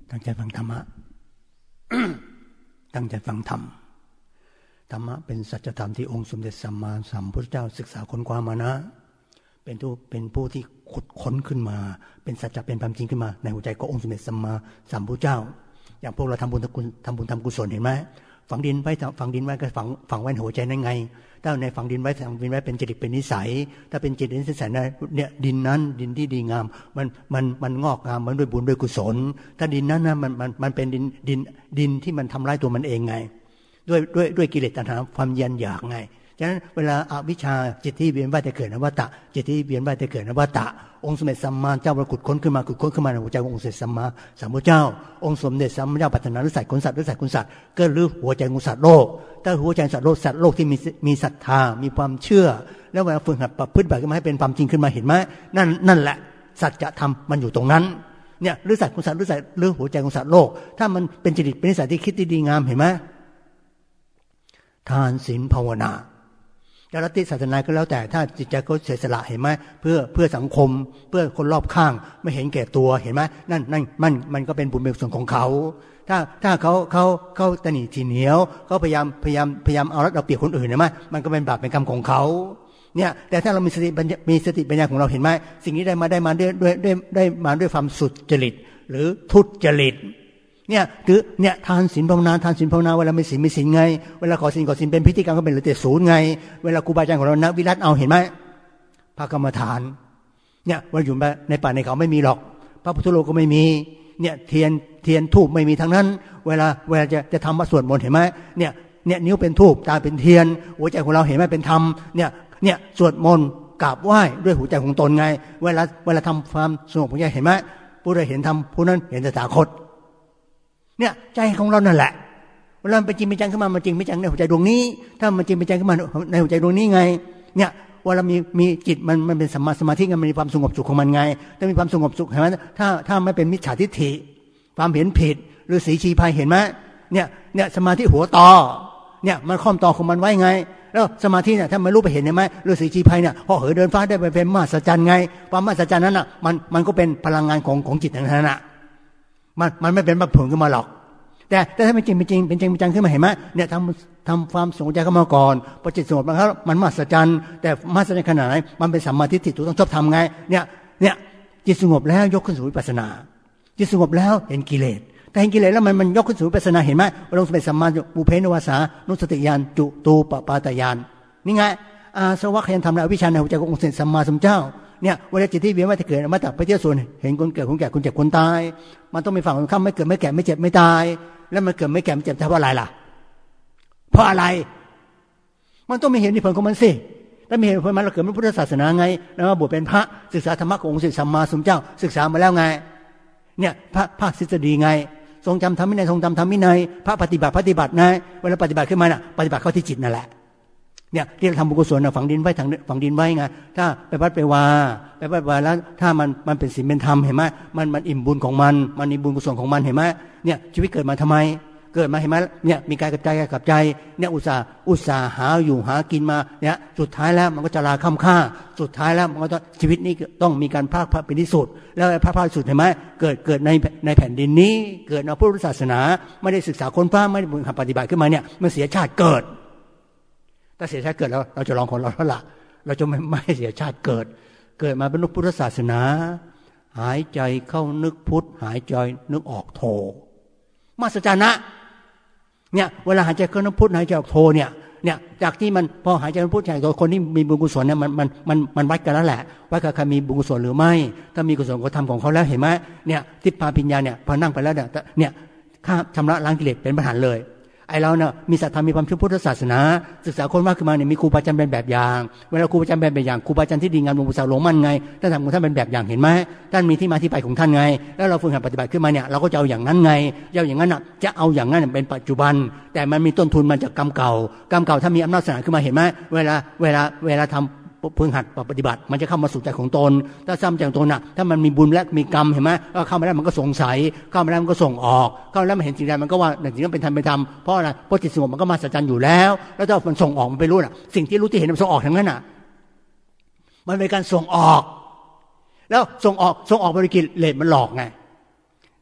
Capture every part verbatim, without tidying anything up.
ตั้งใจฟังธรรมะ ตั้งใจฟังธรรมธรรมะเป็นสัจธรรมที่องค์สมเด็จสัมมาสัมพุทธเจ้าศึกษาค้นคว้ามานะเป็นผู้เป็นผู้ที่ขุดค้นขึ้นมาเป็นสัจจะเป็นความจริงขึ้นมาในหัวใจขององค์สมเด็จสัมมาสัมพุทธเจ้าอย่างพวกเราทำบุญทำบุญทำกุศลเห็นไหมฝังดินไว้ฝังดินไว้ก็ฝังฝังไว้ในหัวใจนั่นไงถ้าในฝังดินไว้ฝังดินไว้เป็นจริตเป็นนิสัยถ้าเป็นจริตเป็นนิสัยนะเนี่ยดินนั้นดินที่ดีงามมันมันมันงอกงามมันด้วยบุญด้วยกุศลถ้าดินนั้นนะมันมันมันเป็นดินดินดินที่มันทำร้ายตัวมันเองไงด้วยด้วยด้วยกิเลสตัณหาความเย็นอยากไงฉะนั้นเวลาอวิชชาจิตที่เวียนว่ายแต่เกิดนวัตะจิตที่เวียนว่ายแต่เกิดนวัตะองค์สมเด็จสัมมาเจ้าประขุดค้นขึ้นมาขุดค้นขึ้นมาในหัวใจขององค์สมเด็จสัมมาสัมพุทธเจ้าองค์สมเด็จสัมมาเจ้าปัจจนานุสัยคนสัตว์นุสัยคนสัตว์ก็รื้อหัวใจของสัตว์โลกถ้าหัวใจสัตว์โลกสัตว์โลกที่มีมีศรัทธามีความเชื่อแล้วเวลาฝึกหัดประพฤติแบบขึ้นมาให้เป็นความจริงขึ้นมาเห็นไหมนั่นนั่นแหละสัจธรรมมันอยู่ตรงนั้นเนี่ยรื้อสัตว์ของสัตว์รื้อสัตว์รื้อหัวใจของสัตว์โลกถ้ามันเป็นจริตเป็นนิสัยที่คิดที่ดีงามเห็นไหมทานศีลภาวนาจะลัทธิศาสนาก็แล้วแต่ถ้าจิตใจเขาเสียสละเห็นไหมเพื่อเพื่อสังคมเพื่อคนรอบข้างไม่เห็นแก่ตัวเห็นไหมนั่นนั่นมันมันก็เป็นบุญเป็นส่วนของเขาถ้าถ้าเขาเขาเขาตนีทีเหนียวเขาพยายามพยายามพยายามเอารัดเอาเปรียบคนอื่นเห็นไหมมันก็เป็นบาปเป็นกรรมของเขาเนี่ยแต่ถ้าเรามีสติมีสติปัญญาของเราเห็นไหมสิ่งนี้ได้มาได้มาด้วยด้วยด้วยได้มาด้วยความสุจริตหรือทุจริตเนี่ยหรือเนี่ยทานศีลภาวนาทานศีลภาวนาเวลาไม่ศีลไม่ศีลไงเวลาขอศีลขอศีลเป็นพิธีกรรมก็เป็นเหลือแต่ศูนย์ไงเวลาครูบาอาจารย์ของเรานักวิรัตเอาเห็นไหมพระกรรมฐานเนี่ยวันอยู่ในป่าในเขาไม่มีหรอกพระพุทธโลกก็ไม่มีเนี่ยเทียนเทียนธูปไม่มีทั้งนั้นเวลาเวลาจะจะทำมาสวดมนต์เห็นไหมเนี่ยเนี่ยนิ้วเป็นธูปตาเป็นเทียนหัวใจของเราเห็นไหมเป็นธรรมเนี่ยเนี่ยสวดมนต์กราบไหว้ด้วยหัวใจของตนไงเวลาเวลาทำความสงบของใจเห็นไหมผู้ใดเห็นธรรมผู้นั้นเห็นตถาคตเนี่ยใจของเรานั่นแหละเวลามันเป็นจริงเป็นจังขึ้นมามันจริงเป็นจังในหัวใจดวงนี้ถ้ามันจริงเป็นจังขึ้นมาในหัวใจดวงนี้ไงเนี่ยเวลามีมีจิตมันมันเป็นสัมมาสมาธิมันมีความสงบสุขของมันไงถ้ามีความสงบสุขเห็นไหมถ้าถ้าไม่เป็นมิจฉาทิฏฐิความเห็นผิดหรือสีชีพายเห็นไหมเนี่ยเนี่ยสมาธิหัวตอเนี่ยมันค้อมตอของมันไว้ไงแล้วสมาธิเนี่ยถ้าไม่รู้ไปเห็นเห็นไหมฤาษีชีพายเนี่ยพอเหอเดินฟ้าได้ไปเป็นมหัศจรรย์ไงความมหัศจรรย์นั้นอ่ะมันมันก็เป็นพลังงานของของจิตนั้นน่ะมันมันไม่เป็นแบบผลขึ้นมาหรอกแต่แต่ถ้าเป็นจริงเป็นจริงเป็นจริงเป็นจังขึ้นมาเห็นไหมเนี่ยทำทำความสงบใจเข้ามาก่อนพอจิตสงบมันครับมันมหัศจรรย์แต่มหัศจรรย์ขนาดไหนมันเป็นสัมมาทิฏฐิถูกต้องชอบทำไงเนี่ยเนี่ยจิตสงบแล้วยกขึ้นสู่วิปัสสนาจิตสงบแล้วเห็นกิเลสแต่เห็นกิเลสแล้วมันมันยกขึ้นสู่วิปัสสนาเห็นไหมเราเป็นสัมมาบุเพนวาสานุสติญาณจุตูปปาตญาณนี่ไงอาสวะขยันทำแล้ววิชาในหัวใจขององค์สัมมาสัมพุทธเจ้าเนี่ยเวลาจิตที่เวียนว่ายจะเกิดมาจากไปเที่ยวส่วนเห็นคนเกิดคนแก่คนเจ็บคนตายมันต้องมีฝั่งของข้ามไม่เกิดไม่แก่ไม่เจ็บไม่ตายแล้วมันเกิดไม่แก่ไม่เจ็บเพราะอะไรล่ะเพราะอะไรมันต้องมีเหตุผลของมันสิถ้ามีเหตุผลมันเราเกิดเป็นพุทธศาสนาไงแล้วมาบวชเป็นพระศึกษาธรรมะขององค์สัมมาสัมพุทธเจ้าศึกษามาแล้วไงเนี่ยพระภาคทฤษฎีไงทรงจำธรรมวินัยทรงจำธรรมวินัยพระปฏิบัติปฏิบัตินะเวลาปฏิบัติขึ้นมาน่ะปฏิบัติเข้าที่จิตนั่นแหละเนี่ยที่เราทำบุญกุศลนะฝังดินไว้ทางฝังดินไว้ไงถ้าไปวัดไปวาไปวัดวาแล้วถ้ามันมันเป็นศีลเป็นธรรมเห็นไหมมันมันอิ่มบุญของมันมันมีบุญกุศลของมันเห็นไหมเนี่ยชีวิตเกิดมาทำไมเกิดมาเห็นไหมเนี่ยมีกายกับใจกายกับใจเนี่ยอุตส่าห์อุตส่าห์หาอยู่หากินมาเนี่ยสุดท้ายแล้วมันก็จะลาค่ำค่าสุดท้ายแล้วมันก็ต้องชีวิตนี้ต้องมีการพลาดพลาดเป็นที่สุดแล้วพลาดพลาดสุดเห็นไหมเกิดเกิดในในแผ่นดินนี้เกิดในพุทธศาสนาไม่ได้ศึกษาค้นคว้าไม่ได้บุญปฏิบัติขึ้นมาเนี่ยมันเสียชาติเกิดถ้าเสียชาติเกิดแล้วเราจะลองของเราเท่าไหร่เราจะไม่ไม่เสียชาติเกิดเกิดมาเป็นลูกพุทธศาสนาหายใจเข้านึกพุทธหายใจนึกออกโทมหัศจรรย์นะเนี่ยเวลาหายใจเข้านึกพุทธหายใจออกโทเนี่ยเนี่ยจากที่มันพอหายใจนึกพุทธหายใจคนที่มีบุญกุศลเนี่ยมันมันมันมันวัดกันแล้วแหละว่าใครมีบุญกุศลหรือไม่ถ้ามีกุศลก็ทำของเขาแล้วเห็นไหมเนี่ยทิพพาปิญญาเนี่ยพอนั่งไปแล้วเนี่ยเนี่ยข้าชำระล้างกิเลสเป็นประหารเลยไอ้เราเนี่ยมีศรัทธามีความเชื่อพุทธศาสนาศึกษาคนมากขึ้นมาเนี่ยมีครูบาอาจารย์เป็นแบบอย่างเวลาครูบาอาจารย์เป็นแบบอย่างครูบาอาจารย์ที่ดีงามหลวงปู่สาวหลวงมั่นไงท่านทำของท่านเป็นแบบอย่างเห็นไหมท่านมีที่มาที่ไปของท่านไงแล้วเราฝึกหัดปฏิบัติขึ้นมาเนี่ยเราก็จะเอาอย่างนั้นไงจะเอาอย่างนั้นอ่ะจะเอาอย่างนั้นเป็นปัจจุบันแต่มันมีต้นทุนมาจากกรรมเก่ากรรมเก่าถ้ามีอำนาจศาสนาขึ้นมาเห็นไหมเวลาเวลาเวลาทำพึงหัดปฏิบัติมันจะเข้ามาสู่ใจของตนถ้าซ้ำจากตนน่ะถ้ามันมีบุญและมีกรรมเห็นไหมเข้ามาได้มันก็สงสัยเข้ามาได้มันก็ส่งออกเข้ามาได้มันเห็นสิ่งใดมันก็ว่าสิ่งนั้นเป็นธรรมเป็นธรรมเพราะอะไรเพราะจิตสงบมันก็มาสัจจันอยู่แล้วแล้วถ้ามันส่งออกมันไปรู้น่ะสิ่งที่รู้ที่เห็นมันส่งออกทั้งนั้นน่ะมันเป็นการส่งออกแล้วส่งออกส่งออกบริกิเลสมันหลอกไง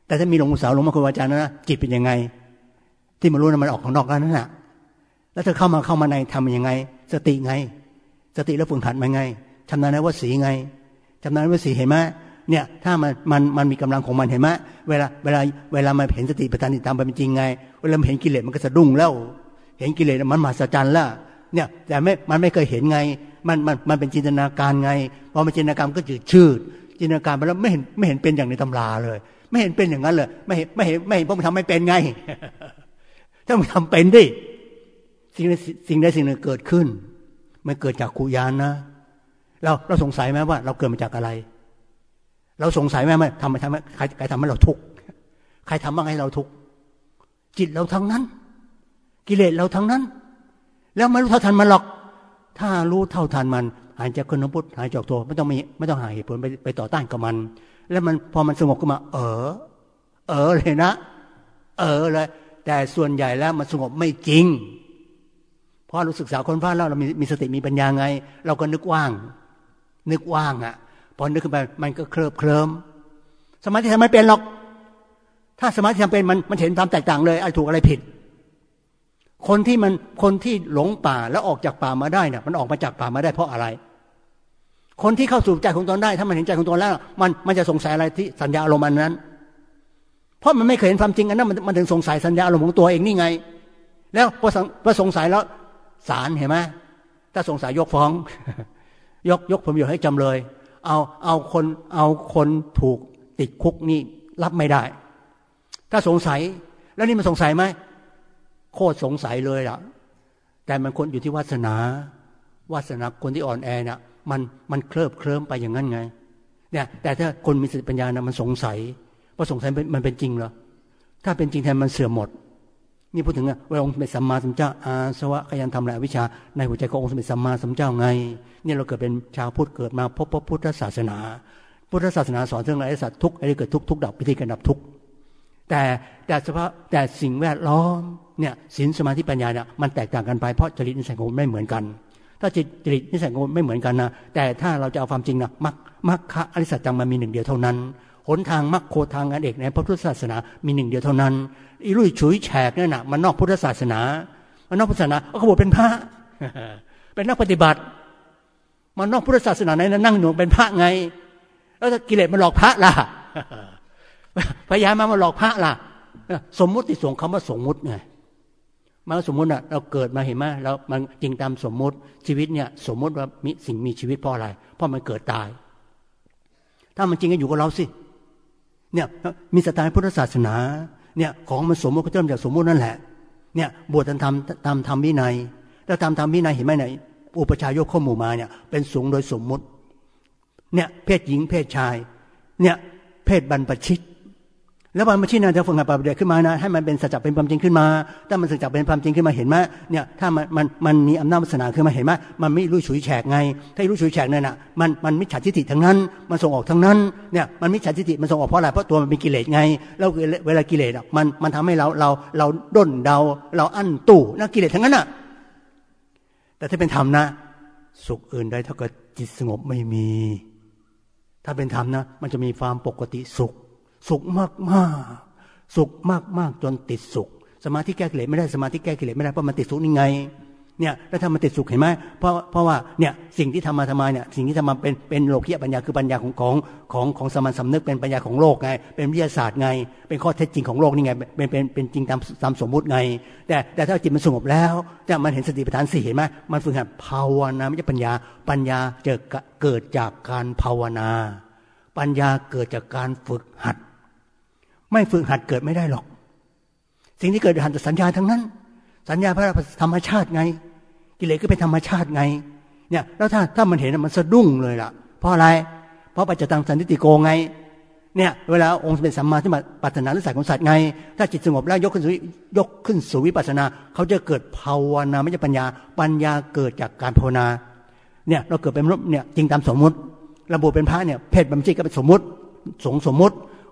แต่ถ้ามีหลวงปู่สาวหลวงพ่อครูอาจารย์นะจิตเป็นยังไงที่มารู้นะมันออกข้างนอกแล้วนั่นแหละแล้วเธอเข้ามาเข้ามาในทำยังไงสติไงสติแล้วฝึกหัดมันไงชำนาญในวสีไงชำนาญในวสีเห็นไหมเนี่ยถ้ามันมันมันมีกำลังของมันเห็นไหมเวลาเวลาเวลามันเห็นสติปัฏฐานตามเป็นจริงไงเวลามันเห็นกิเลสมันก็สะดุ้งแล้วเห็นกิเลสมันมหัศจรรย์แล้วเนี่ยแต่ไม่มันไม่เคยเห็นไงมันมันมันเป็นจินตนาการไงพอมันจินตนาการก็จืดชืดจินตนาการไปแล้วไม่เห็นไม่เห็นเป็นอย่างในตำราเลยไม่เห็นเป็นอย่างนั้นเลยไม่เห็นไม่เห็นไม่เห็นเพราะมันทำไม่เป็นไงถ้ามันทำเป็นดิสิ่งใดสิ่งใดสิ่งหนึ่งเกิดขึ้นมันเกิดจากกุญาณนะเราเราสงสัยไหมว่าเราเกิดมาจากอะไรเราสงสัยไหมว่าทำไมทำไมใครใครทำให้เราทุกข์ใครทำบ้างให้เราทุกข์จิตเราทั้งนั้นกิเลสเราทั้งนั้นแล้วไม่รู้เท่าทันมันหรอกถ้ารู้เท่าทันมันหายใจคนน้ำพุทธหายใจออกตัวไม่ต้องมีไม่ต้องหาเหตุผลไปไปต่อต้านกับมันแล้วมันพอมันสงบขึ้นมาเออเออเลยนะเออเลยแต่ส่วนใหญ่แล้วมันสงบไม่จริงเพราะเราศึกษาคนพลาดแล้วเรามีมีสติมีปัญญาไงเราก็นึกว่างนึกว่างอ่ะพอนึกขึ้นไปมันก็เคลิบเคลิ้มสมาธิทำไม่เป็นหรอกถ้าสมาธิทำเป็นมันมันเห็นความแตกต่างเลยอะไรถูกอะไรผิดคนที่มันคนที่หลงป่าแล้วออกจากป่ามาได้เนี่ยมันออกมาจากป่ามาได้เพราะอะไรคนที่เข้าสู่ใจของตนได้ถ้ามันเห็นใจของตนแล้วมันมันจะสงสัยอะไรที่สัญญาอารมณ์นั้นเพราะมันไม่เคยเห็นความจริงอันนั้นมันมันถึงสงสัยสัญญาอารมณ์ของตัวเองนี่ไงแล้วพอพอสงสัยแล้วศาลเห็นไหมถ้าสงสัยยกฟ้อง ยกยกผลประโยชน์ให้จำเลยเอาเอาคนเอาคนถูกติดคุกนี่รับไม่ได้ถ้าสงสัยแล้วนี่มันสงสัยไหมโคตรสงสัยเลยล่ะแต่มันคนอยู่ที่วาสนาวาสนาคนที่อ่อนแอน่ะมันมันเคลิบเคลิ้มไปอย่างนั้นไงเนี่ยแต่ถ้าคนมีสติปัญญานะมันสงสัยพอสงสัยมันเป็นจริงเหรอถ้าเป็นจริงแทนมันเสื่อมหมดนี่พูดถึงอ่ะว่าองค์สมเด็จสัมมาสัมพุทธเจ้าอาสวะขยันทำลายอวิชชาในหัวใจขององค์สมเด็จสัมมาสัมพุทธเจ้าไงเนี่ยเราเกิดเป็นชาวพุทธเกิดมาพบพระพุทธศาสนาพุทธศาสนาสอนเรื่องอริยสัจทุกข์อะไรเกิดทุกข์ทุกข์ดับวิธีการดับทุกข์แต่แต่เฉพาะแต่สิ่งแวดล้อมเนี่ยศีลสมาธิปัญญาเนี่ยมันแตกต่างกันไปเพราะจริตนิสัยของคนไม่เหมือนกันถ้าจิตจริตนิสัยของคนไม่เหมือนกันนะแต่ถ้าเราจะเอาความจริงนะมรรคมรรคอริยสัจจังมันมีหนึ่งเดียวเท่านั้นหนทางมรรคโคทางอันเอกในพระพุทธศาสนามีหนึ่งเดียวเท่านั้นอีรุ่ยฉุยแฉกนั่นน่ะมันนอกพุทธศาสนามันนอกพุทธศาสนาเขาบอกเป็นพระ เป็นนักปฏิบัติมันนอกพุทธศาสนาไหนนั่งหนูเป็นพระไงแล้วถ้ากิเลสมันหลอกพระล่ะ พยายามมามาหลอกพระล่ะสมมุติส่งคำว่าสมมุติไงมาสมมุติอ่ะเราเกิดมาเห็นไหมเรามันจริงตามสมมุติชีวิตเนี่ยสมมุติว่ามีสิ่งมีชีวิตเพราะอะไรเพราะมันเกิดตายถ้ามันจริงก็อยู่กับเราสิเนี่ยมีสไตล์พุทธศาสนาเนี่ยของมันสมมุติก็เริ่มจากสมมุตินั่นแหละเนี่ยบวชตามธรรมตามธรรมวินัยแล้วตามธรรมวินัยเห็นไหมเนี่ยอุปชายกข้อหมู่มาเนี่ยเป็นสงฆ์โดยสมมุติเนี่ยเพศหญิงเพศชายเนี่ยเพศบรรพชิตแล้วบรรพชิตนะจะฝึกหัดปรับเปลี่ยนขึ้นมานะให้มันเป็นสัจจะเป็นความจริงขึ้นมาถ้ามันสัจจะเป็นความจริงขึ้นมาเห็นไหมเนี่ยถ้ามันมันมันมีอำนาจวาสนาขึ้นมาเห็นไหมมันไม่รู้ฉุยแฉกไงถ้ารู้ฉุยแฉกเนี่ยนะมันมันมิจฉาทิฏฐิทั้งนั้นมันส่งออกทั้งนั้นเนี่ยมันมิจฉาทิฏฐิมันส่งออกเพราะอะไรเพราะตัวมันเป็นกิเลสไงแล้วเวลากิเลสอ่ะมันมันทำให้เราเราเราด้นเดาเราอั้นตู้นั่นกิเลสทั้งนั้นอ่ะแต่ถ้าเป็นธรรมนะสุขอื่นใดเท่ากับจิตสงบไม่มีถ้าเป็นธรรมนะมันจะมีความปกติสุขสุขมากมากสุขมากมากจนติดสุขสมาธิแก้กิเลสไม่ได้สมาธิแก้กิเลสไม่ได้เพราะมันติดสุขนี่ไงเนี่ยแล้วถ้ามันติดสุขเห็นไหมเพราะเพราะว่าเนี่ยสิ่งที่ทำมาทำมาเนี่ยสิ่งที่ทำมาเป็นเป็นโลกียปัญญาคือปัญญาของของของของสามัญสำนึกเป็นปัญญาของโลกไงเป็นวิทยาศาสตร์ไงเป็นข้อเท็จจริงของโลกนี่ไงเป็นเป็นเป็นจริงตามตามสมมุติไงแต่แต่ถ้าจิตมันสงบแล้วจะมันเห็นสติปัฏฐานสี่เห็นไหมมันฝึกหัดภาวนาไม่ใช่ปัญญาปัญญาจะเกิดจากการภาวนาปัญญาเกิดจากการฝึกหัดไม่ฝึกหัดเกิดไม่ได้หรอกสิ่งที่เกิดหัดจากสัญญาทั้งนั้นสัญญาพระธรรมชาติไงกิเลสก็เป็นธรรมชาติไงเนี่ยแล้วถ้าถ้ามันเห็นมันสะดุ้งเลยล่ะเพราะอะไรเพราะปัจจตังสันติโกไงเนี่ยเวลาองค์สมเด็จสัมมาสัมพุทธปัฏฐานุสัยของสัตว์ไงถ้าจิตสงบแล้วยกขึ้นสู่ยกขึ้นสู่วิปัสสนาเขาจะเกิดภาวนาไม่ใช่ปัญญาปัญญาเกิดจากการภาวนาเนี่ยเราเกิดเป็นมนุษย์เนี่ยจริงตามสมมุติระบุเป็นพระเนี่ยเพศบรรพชิตก็เป็นสมมุติสงสมมุติ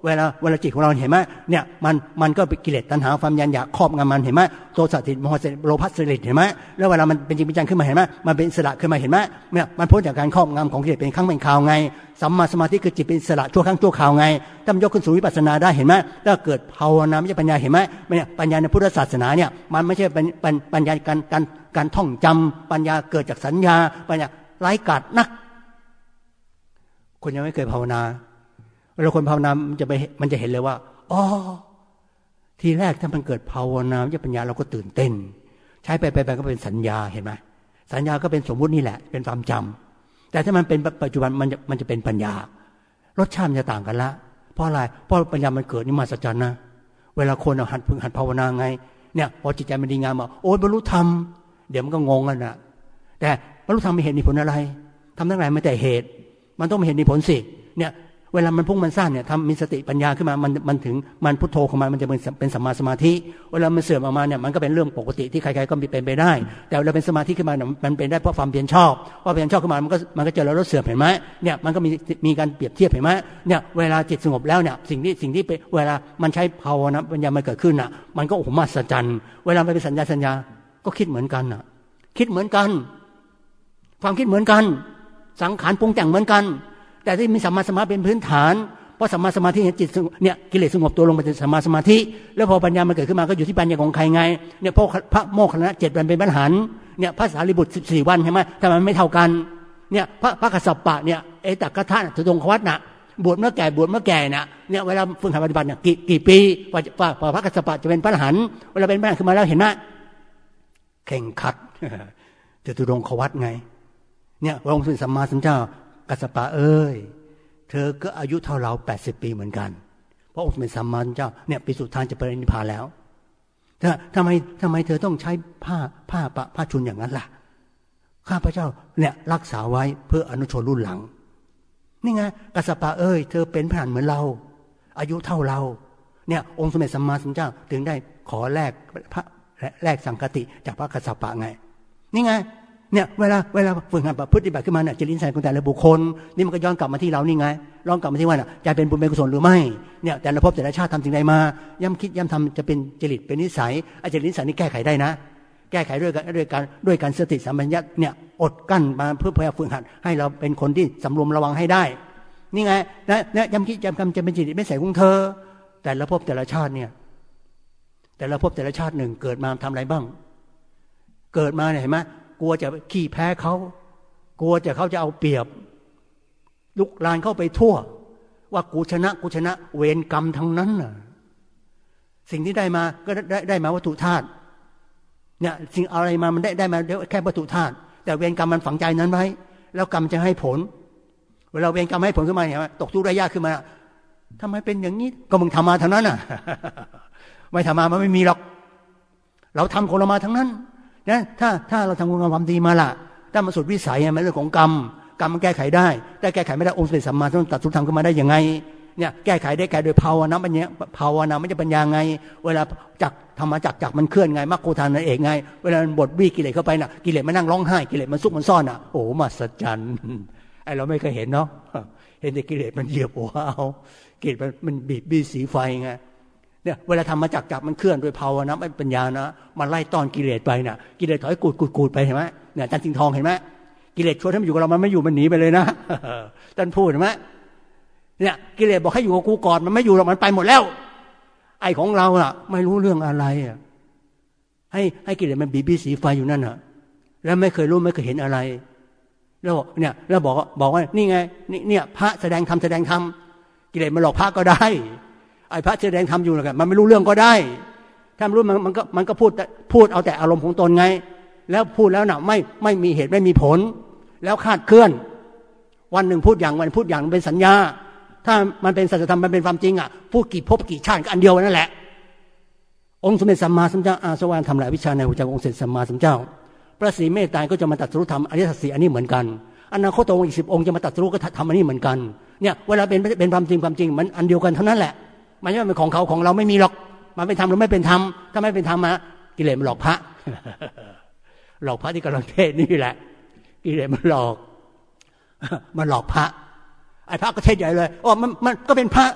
เวลาเวลาจิตของเราเห็นไหมเนี่ยมันมันก็เป็นกิเลสตัณหาความยันอยากครอบงำมันเห็นไหมโทสะติโมหะโลภะสลิดเห็นไหมแล้วเวลามันเป็นจริงเป็นจังขึ้นมาเห็นไหมมันเป็นอิสระขึ้นมาเห็นไหมเนี่ยมันพ้นจากการครอบงำของกิเลสเป็นครั้งเป็นคราวไงสัมมาสมาธิคือจิตเป็นอิสระชั่วครั้งชั่วคราวไงถ้ามันยกขึ้นสู่วิปัสสนาได้เห็นไหมถ้าเกิดภาวนาไม่ใช่ปัญญาเห็นไหมเนี่ยปัญญาในพุทธศาสนาเนี่ยมันไม่ใช่เป็นปัญญาการการการท่องจำปัญญาเกิดจากสัญญาปัญญาไร้กาศนักคนยังไม่เคยภาวนาเวลาคนภาวนามันจะไปมันจะเห็นเลยว่าอ๋อทีแรกถ้ามันเกิดภาวนาไม่ใช่ปัญญาเราก็ตื่นเต้นใช้ไปไปไปก็เป็นสัญญาเห็นไหมสัญญาก็เป็นสมมุตินี่แหละเป็นความจำแต่ถ้ามันเป็นปัจจุบันมันจะมันจะเป็นปัญญารสชาติมันจะต่างกันละเพราะอะไรเพราะปัญญามันเกิดนี่มาสัจจ์นะเวลาคนหัดฝึกหัดภาวนาไงเนี่ยพอจิตใจมันดีงามอ่ะโอ้ยบรรลุธรรมเดี๋ยวมันก็งงกันนะแต่บรรลุธรรมมีเหตุมีผลอะไรทำทั้งหลายไม่แต่เหตุมันต้องมีเหตุมีผลสิเนี่ยเวลามันพุ่งมันสั้นเนี่ยทำมีสติปัญญาขึ้นมามันมันถึงมันพุทโธของมันมันจะเป็นเป็นสัมมาสมาธิเวลามันเสื่อมออกมาเนี่ยมันก็เป็นเรื่องปกติที่ใครๆก็มีเป็นไปได้แต่เวลาเป็นสมาธิขึ้นมาเนี่ยมันเป็นได้เพราะความเพียรชอบเพราะเพียรชอบขึ้นมามันก็มันก็เจอแล้วลดเสื่อมเห็นไหมเนี่ยมันก็มีมีการเปรียบเทียบเห็นไหมเนี่ยเวลาจิตสงบแล้วเนี่ยสิ่งที่สิ่งที่เวลามันใช้ภาวนาปัญญามันเกิดขึ้นอ่ะมันก็โอ้โหมหัศจรรย์เวลามันเป็นสัญญาสัญญาก็คิดเหมือนกันอ่ะคิดเหมือนกันความคิดเหมือนกันสังขารปรุงแต่งเหมือนกันแต่ที่มีสัมมาสมาธิเป็นพื้นฐานเพราะสัมมาสมาธิจิตเนี่ยกิเลสสงบตัวลงเป็นสัมมาสมาธิแล้วพอปัญญามันเกิดขึ้นมาก็อยู่ที่ปัญญาของใครไงเนี่ยพระพระโมคคัลลานะเจ็ดวันเป็นพระอรหันต์เนี่ยพระสารีบุตรสิบสี่วันใช่ไหมแต่มันไม่เท่ากันเนี่ยพระพระกัสสปะเนี่ยเอตักกะทะทุดงควัตน่ะบวชเมื่อแก่บวชเมื่อแก่น่ะเนี่ยเวลาฝึกหัดปฏิบัติเนี่ยกี่กี่ปีกว่าพระกัสสปะจะเป็นพระอรหันต์เวลาเป็นพระอรหันต์ขึ้นมาแล้วเห็นไหมเข่งขัดจะทุดงควัตไงเนี่ยพระองค์สัมมาสัมพุทธเจ้ากัสสปะเอ้ยเธอก็อายุเท่าเราแปดสิบปีเหมือนกันเพราะองค์เป็นสัมมาสัมพุทธเจ้าเนี่ยปีสุดท้ายจะปรินิพพานแล้วถ้าทำไมทำไมเธอต้องใช้ผ้าผ้าปะผ้าชุนอย่างนั้นล่ะข้าพเจ้าเนี่ยรักษาไว้เพื่ออนุชนรุ่นหลังนี่ไงกัสสปะเอ้ยเธอเป็นพระอรหันต์เหมือนเราอายุเท่าเราเนี่ยองค์สมเด็จสัมมาสัมพุทธเจ้าถึงได้ขอแลกพระแลกสังฆติจากพระกัสสปะไงนี่ไงเนี่ยเวลาเวลาฝึกหัดปฏิบัติขึ้นมาเนี่ยจิตนิสัยของแต่ละบุคคลนี่มันก็ย้อนกลับมาที่เรานี่ไงย้อนกลับมาที่ว่าน่ะจะเป็นบุญเป็นกุศลหรือไม่เนี่ยแต่ละภพแต่ละชาติทำสิ่งใดมาย่ำคิดย่ำทำจะเป็นจริตเป็นนิสัยไอ้จริตนิสัยนี่แก้ไขได้นะแก้ไขด้วยกันด้วยการด้วยการสติสัมปชัญญะเนี่ยอดกั้นมาเพื่อพยายามฝึกหัดให้เราเป็นคนที่สำรวมระวังให้ได้นี่ไงนะเนี่ยย่ำคิดย่ำทำจะเป็นจริตนิสัยของเธอแต่ละภพแต่ละชาติเนี่ยแต่ละภพแต่ละชาติหนึ่งเกิดมาทำอะไรบ้างเกิดมาเนี่ยเห็นไหมกลัวจะขี้แพ้เขากลัวจะเขาจะเอาเปรียบลุกลานเข้าไปทั่วว่ากูชนะกูชนะเวรกรรมทั้งนั้นน่ะสิ่งที่ได้มาก็ได้ได้มาวัตถุธาตุเนี่ยสิ่งอะไรมามันได้ได้มาแค่วัตถุธาตุแต่เวรกรรมมันฝังใจนั้นไว้แล้วกรรมจะให้ผลเวลาเวรกรรมให้ผลขึ้นมาเนี่ยตกทุกข์ได้ยากขึ้นมาทำไมเป็นอย่างนี้ก็มึงทำมาทั้งนั้นน่ะ ไม่ทำมามันไม่มีหรอกเราทำคนเรามาทั้งนั้นนะถ้าถ้าเราทำคุณความดีมาล่ะถ้ามันสุดวิสัยมันเรื่องของกรรมกรรมมันแก้ไขได้แต่แก้ไขไม่ได้องค์สมเด็จสัมมาสัมพุทธตัดสุธรรมขึ้นมาได้ยังไงเนี่ยแก้ไขได้แก้โดยภาวนาปัญญาภาวนาไม่ใช่ปัญญาไงเวลาจักธรรมจักจักมันเคลื่อนไงมรรคโคทานนั่นเองไงเวลามันบดบี้กิเลสเข้าไปน่ะกิเลสมันนั่งร้องไห้กิเลสมันซุกมันซ่อนอ่ะโอ้มหัศจรรย์ไอเราไม่เคยเห็นเนาะเห็นแต่กิเลสมันเหยียบหัวเอากิเลสมันมันบีบบี้สีไฟไงเนี่ยเวลาทำมาจากจักมันเคลื่อนโดยภาวนาไม่ปัญญานะมันไล่ต้อนกิเลสไปน่ะกิเลสถอยกูดกูดกูดไปเห็นไหมเนี่ยจันทิงทองเห็นไหมกิเลสชวนให้มันอยู่กับเรามันไม่อยู่มันหนีไปเลยนะท่านพูดเห็นไหมเนี่ยกิเลสบอกให้อยู่กับกูก่อนมันไม่อยู่หรอกมันไปหมดแล้วไอ้ของเราอ่ะไม่รู้เรื่องอะไรอ่ะให้ให้กิเลสมันบีบบี้สีไฟอยู่นั่นอ่ะแล้วไม่เคยรู้ไม่เคยเห็นอะไรแล้วเนี่ยแล้วบอกบอกว่านี่ไงนี่เนี่ยพระแสดงธรรมแสดงธรรมกิเลสมันหลอกพระก็ได้ไอ้พระแสดงธรรมอยู่นะมันไม่รู้เรื่องก็ได้ถ้าไม่รู้มันมันก็มันก็พูดพูดเอาแต่อารมณ์ของตนไงแล้วพูดแล้วน่ะไม่ไม่มีเหตุไม่มีผลแล้วคาดเคลื่อนวันหนึ่งพูดอย่างวันพูดอย่างเป็นสัญญาถ้ามันเป็นสัจธรรมมันเป็นความจริงอ่ะพูดกี่ภพกี่ชาติก็อันเดียวนั่นแหละองค์สมเด็จสัมมาสัมพุทธเจ้าอาสวะทำลายวิชาในหัวใจองค์สมเด็จสัมมาสัมพุทธเจ้าพระศรีเมตตาก็จะมาตรัสรู้ธรรมอริยสัจสี่อันนี้เหมือนกันอนาคตองค์อีกสิบองค์จะมาตรัสรู้ก็ทำอันนี้เหมือนกันเนี่ยเวลาเป็นเป็นความจริงความจริงมันอันเดียวกันเท่านั้นแหละมันไม่เป็นของเขาของเราไม่มีหรอกมันเป็นธรรมหรือไม่เป็นธรรมถ้าไม่เป็นธรรมมากิเลสมันหลอกพระหลอกพระที่กำลังเทศนี่แหละกิเลสมันหลอกมันหลอกพระไอ้พระก็เทศใหญ่เลยอ๋อมันมันก็เป็นพระ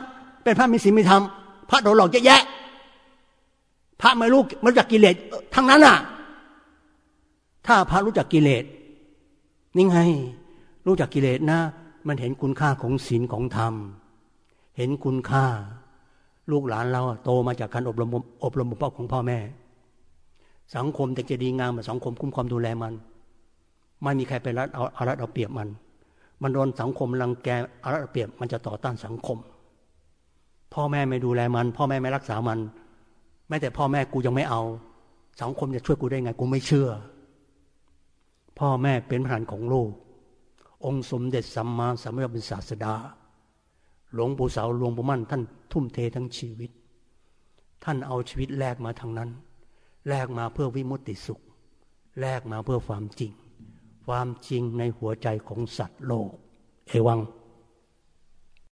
เป็นพระมีศีลมีธรรมพระโดนหลอกเยอะแยะพระไม่รู้ไม่รู้จักกิเลสทั้งนั้นน่ะถ้าพระรู้จักกิเลสนี่ไงรู้จักกิเลสนะมันเห็นคุณค่าของศีลของธรรมเห็นคุณค่าลูกหลานเราโตมาจากการอบรมอบรมบ่มเพาะของพ่อแม่สังคมแต่จะดีงามสังคมคุ้มครองดูแลมันไม่มีใครไปรัดเอาเอารัดเอาเปรียบมันมันโดนสังคมรังแกเอารัดเอาเปรียบมันจะต่อต้านสังคมพ่อแม่ไม่ดูแลมันพ่อแม่ไม่รักษามันแม้แต่พ่อแม่กูยังไม่เอาสังคมจะช่วยกูได้ไงกูไม่เชื่อพ่อแม่เป็นประธานของโลกองค์สมเด็จสัมมาสัมพุทธเป็นศาสดาหลวงปู่เสาหลวงปู่มั่นท่านทุ่มเททั้งชีวิตท่านเอาชีวิตแลกมาทางนั้นแลกมาเพื่อวิมุตติสุขแลกมาเพื่อความจริงความจริงในหัวใจของสัตว์โลกเอวัง